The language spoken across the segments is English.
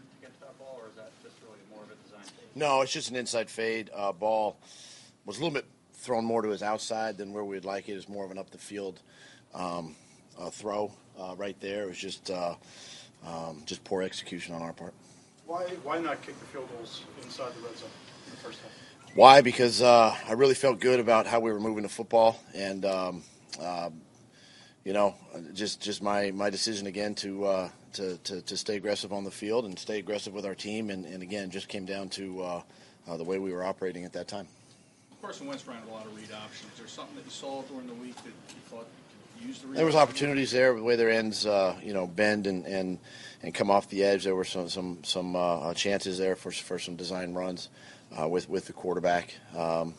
to get to that ball, or is that just really more of a design fade? No, it's just an inside fade. Ball was a little bit thrown more to his outside than where we'd like it. It's more of an up the field throw right there. It was just poor execution on our part. Why not kick the field goals inside the red zone in the first half? Why? Because I really felt good about how we were moving the football, and just my decision again to stay aggressive on the field and stay aggressive with our team, and again, just came down to the way we were operating at that time. Carson Wentz ran a lot of read options. Is there something that you saw during the week that you thought you could use the read? There was opportunities there, the way their ends, bend and come off the edge. There were some chances there for some design runs with the quarterback, I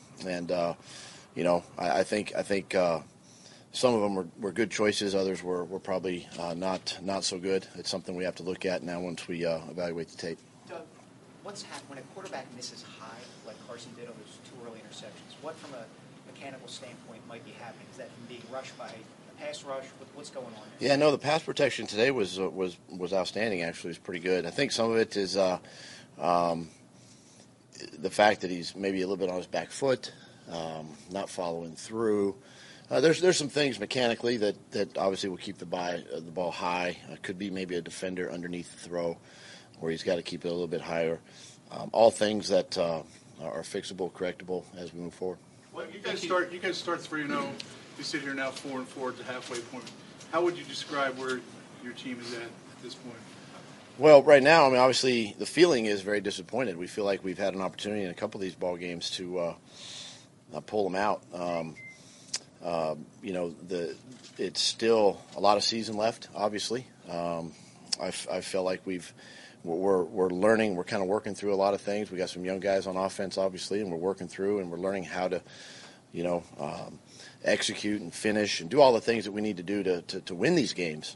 think some of them were good choices. Others were probably not so good. It's something we have to look at now once we evaluate the tape. Doug, what's happened when a quarterback misses high, like Carson did on those 2 early interceptions? What, from a mechanical standpoint, might be happening? Is that him being rushed by a pass rush? What's going on there? Yeah, no, the pass protection today was outstanding. Actually, it was pretty good. I think some of it is the fact that he's maybe a little bit on his back foot, not following through. There's some things mechanically that obviously will keep the ball high. Could be maybe a defender underneath the throw, where he's got to keep it a little bit higher. All things that are fixable, correctable as we move forward. Well, you guys start 3-0. You sit here now 4-4 at the halfway point. How would you describe where your team is at this point? Well, right now, I mean, obviously the feeling is very disappointed. We feel like we've had an opportunity in a couple of these ball games to pull them out. It's still a lot of season left, obviously. I feel like we're learning. We're kind of working through a lot of things. We got some young guys on offense, obviously, and we're working through and we're learning how to, execute and finish and do all the things that we need to do to win these games.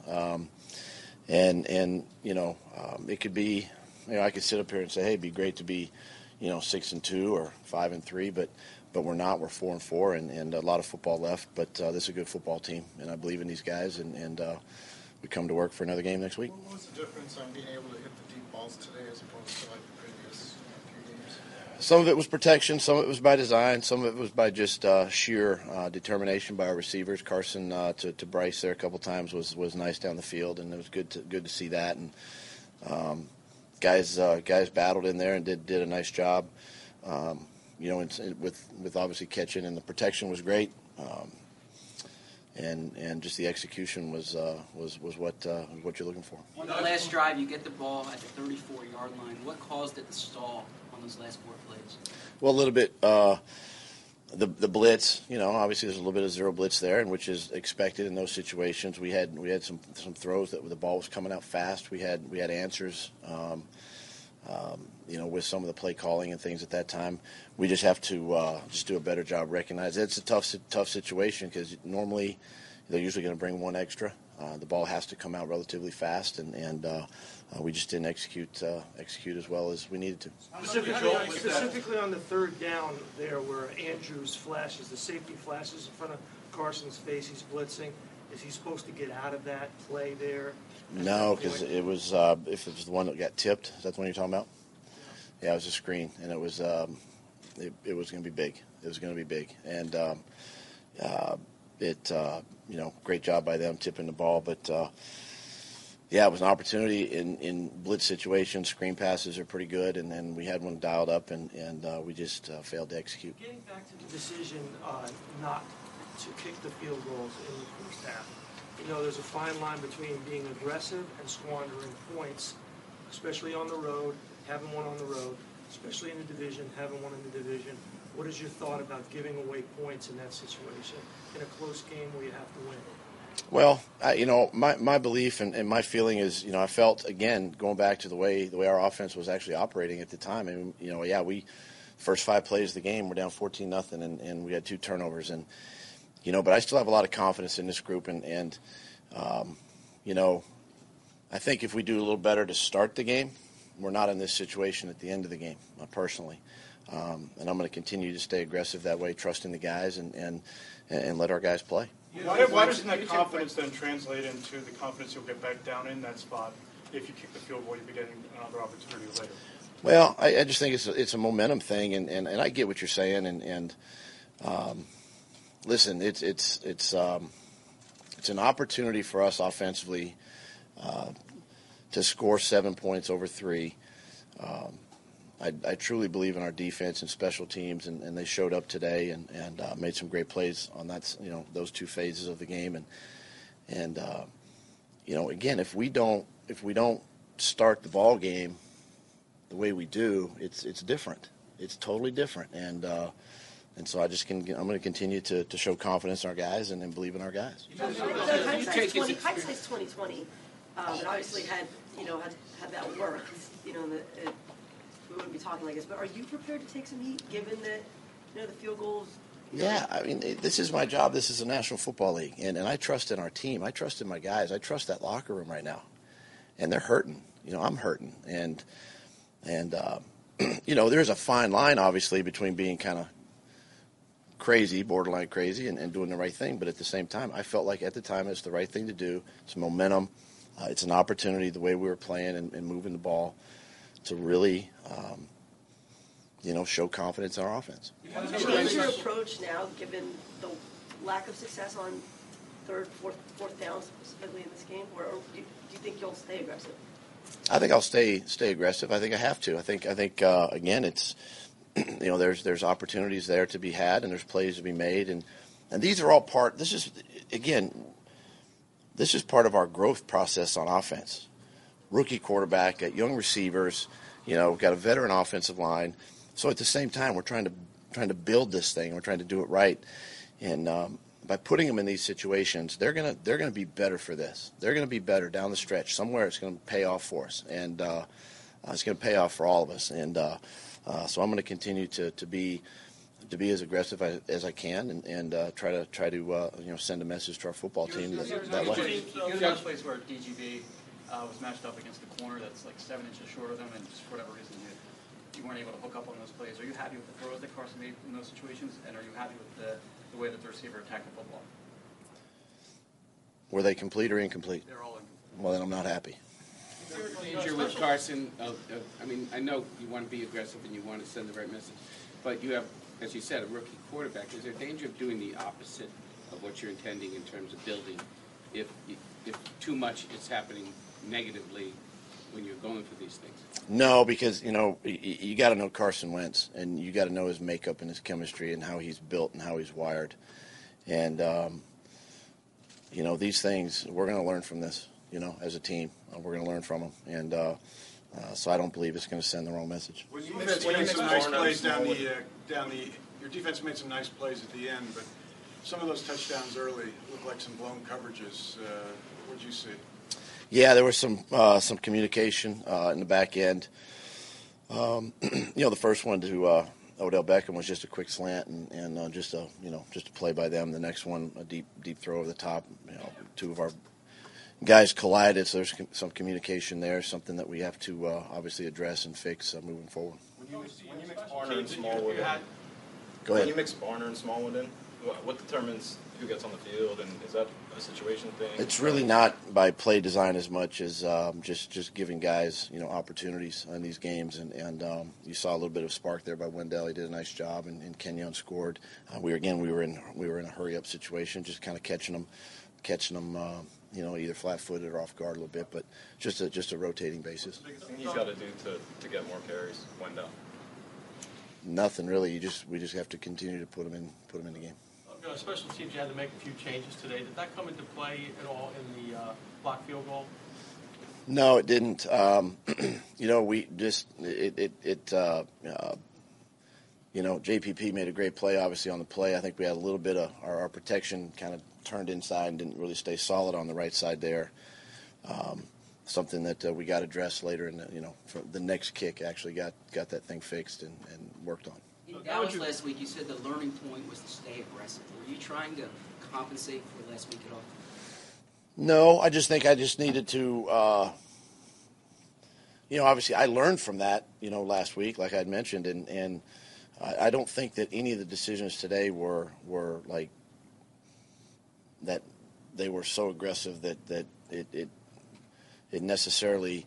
It could be, I could sit up here and say, hey, it'd be great to be, 6-2 or 5-3, but we're not. We're 4-4, and a lot of football left. But this is a good football team, and I believe in these guys, and we come to work for another game next week. What was the difference on being able to hit the deep balls today as opposed to like the previous few games? Some of it was protection, some of it was by design, some of it was by just sheer determination by our receivers. Carson to Bryce there a couple times was nice down the field, and it was good to see that. And guys battled in there and did a nice job. With obviously catching, and the protection was great, and just the execution was what you're looking for. On the last drive, you get the ball at the 34-yard line. What caused it to stall on those last 4 plays? Well, a little bit the blitz. Obviously there's a little bit of zero blitz there, and which is expected in those situations. We had some throws that the ball was coming out fast. We had answers. With some of the play calling and things at that time, we just have to just do a better job recognizing it's a tough situation, because normally they're usually going to bring one extra. The ball has to come out relatively fast, and we just didn't execute as well as we needed to. Specifically on the third down there, where Andrews flashes, the safety flashes in front of Carson's face, he's blitzing. Is he supposed to get out of that play there? No, because it was if it was the one that got tipped. Is that the one you're talking about? Yeah, it was a screen, and it was it was going to be big. It was going to be big, and great job by them tipping the ball. But it was an opportunity in blitz situations. Screen passes are pretty good, and then we had one dialed up, and we just failed to execute. Getting back to the decision not to kick the field goals in the first half. There's a fine line between being aggressive and squandering points, especially on the road, having one on the road, especially in the division, having one in the division. What is your thought about giving away points in that situation in a close game where you have to win? Well, my belief and my feeling is, I felt, again, going back to the way our offense was actually operating at the time. And, we first 5 plays of the game, we're down 14-0, and we had 2 turnovers. And, but I still have a lot of confidence in this group. And I think if we do a little better to start the game, we're not in this situation at the end of the game, personally. And I'm going to continue to stay aggressive that way, trusting the guys and let our guys play. Why doesn't that confidence then translate into the confidence you'll get back down in that spot if you kick the field goal, you'll be getting another opportunity later. Well, I just think it's a momentum thing, and I get what you're saying, and listen, it's an opportunity for us offensively to score 7 points over 3. I truly believe in our defense and special teams, and they showed up today and made some great plays on that, those two phases of the game, and again, if we don't start the ball game the way we do, it's different. It's totally different, and so I'm going to continue to show confidence in our guys and believe in our guys. Hindsight's 2020. But obviously had that work, we wouldn't be talking like this. But are you prepared to take some heat, given that the field goals? Yeah, I mean, this is my job. This is the National Football League, and I trust in our team. I trust in my guys. I trust that locker room right now, and they're hurting. I'm hurting, and there's a fine line, obviously, between being kind of crazy, borderline crazy, and doing the right thing. But at the same time, I felt like at the time it's the right thing to do. It's momentum. It's an opportunity, the way we were playing and moving the ball, to really, show confidence in our offense. Change your approach now, given the lack of success on third, fourth down, specifically in this game, or do you think you'll stay aggressive? I think I'll stay aggressive. I think I have to. I think again, it's there's opportunities there to be had, and there's plays to be made, and these are all part. This is part of our growth process on offense. Rookie quarterback, got young receivers, got a veteran offensive line. So at the same time, we're trying to build this thing. We're trying to do it right, and by putting them in these situations, they're gonna be better for this. They're gonna be better down the stretch. Somewhere it's gonna pay off for us, and it's gonna pay off for all of us. And so I'm gonna continue to be as aggressive as I can, and try to send a message to our football team that way. You got plays where DGB was matched up against the corner that's like 7 inches shorter than him, and just for whatever reason you weren't able to hook up on those plays. Are you happy with the throws that Carson made in those situations, and are you happy with the way that the receiver attacked the football? Were they complete or incomplete? They're all in. Well, then I'm not happy. Danger with Carson. I know you want to be aggressive and you want to send the right message, but you have, as you said, a rookie quarterback. Is there danger of doing the opposite of what you're intending in terms of building, if too much is happening negatively when you're going for these things? No, because you got to know Carson Wentz, and you got to know his makeup and his chemistry and how he's built and how he's wired, and these things we're going to learn from this. As a team, we're going to learn from them, and so I don't believe it's going to send the wrong message. When you made some nice plays your defense made some nice plays at the end, but some of those touchdowns early looked like some blown coverages. What did you see? Yeah, there was some communication in the back end. The first one to Odell Beckham was just a quick slant and just a play by them. The next one, a deep throw over the top. Two of our guys collided, so there's some communication there, something that we have to obviously address and fix moving forward. When you mix Barner and Smallwood in, Go ahead. When you mix Barner and Smallwood in, what determines who gets on the field, and is that a situation thing? It's really not by play design as much as just giving guys opportunities in these games, and you saw a little bit of spark there by Wendell. He did a nice job, and Kenyon scored. We were in a hurry up situation, just kind of catching them. Either flat-footed or off guard a little bit, but just a rotating basis. What he's got to do to get more carries, Wendell? Nothing really. We just have to continue to put him in the game. Special teams, you had to make a few changes today. Did that come into play at all in the block field goal? No, it didn't. We just JPP made a great play, obviously, on the play. I think we had a little bit of our protection kind of turned inside and didn't really stay solid on the right side there. Something that we got addressed later in for the next kick, actually got that thing fixed and worked on. In Dallas last week, you said the learning point was to stay aggressive. Were you trying to compensate for last week at all? No, I just think I just needed to, obviously I learned from that, last week, like I'd mentioned, and I don't think that any of the decisions today were like that. They were so aggressive that it it necessarily,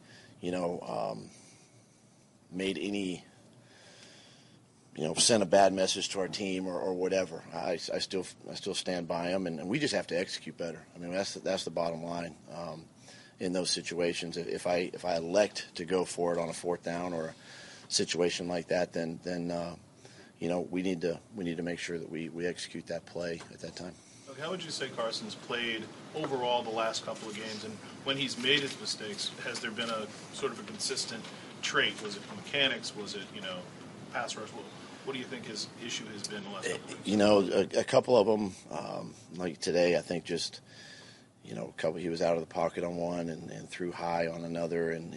made any, sent a bad message to our team or whatever. I still stand by him, and we just have to execute better. I mean, that's the bottom line in those situations. If I elect to go for it on a fourth down or a situation like that, then we need to make sure that we execute that play at that time. Okay, how would you say Carson's played overall the last couple of games, and when he's made his mistakes, has there been a sort of a consistent trait? Was it mechanics? Was it pass rush? What do you think his issue has been the last couple of games? A couple of them, like today, I think just he was out of the pocket on one and threw high on another, and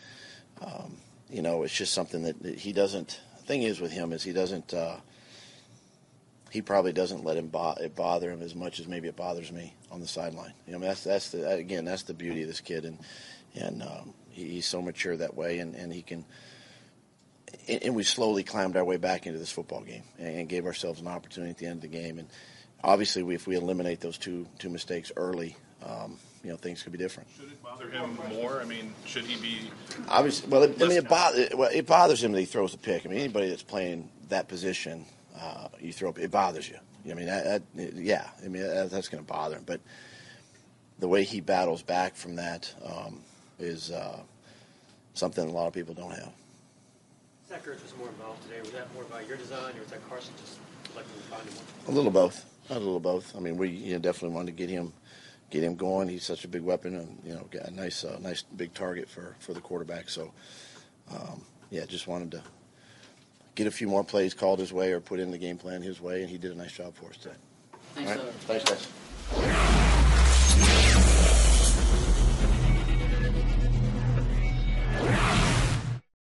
it's just something that he doesn't. The thing is with him is he doesn't. He probably doesn't let it bother him as much as maybe it bothers me on the sideline. That's the beauty of this kid, and he's so mature that way, and he can. And we slowly climbed our way back into this football game and gave ourselves an opportunity at the end of the game. And obviously, if we eliminate those two mistakes early, things could be different. Should it bother him more? I mean, should he be? Obviously, it bothers him that he throws a pick. I mean, anybody that's playing that position, you throw it bothers you. I mean, that's going to bother him. But the way he battles back from that is something a lot of people don't have. Zach Ertz was more involved today. Was that more about your design, or was that Carson just letting him find him one? A little both. I mean, we definitely wanted to get him going. He's such a big weapon, and got a nice big target for the quarterback. So, just wanted to get a few more plays called his way or put in the game plan his way, and he did a nice job for us today. Thanks, All right. Thanks, guys.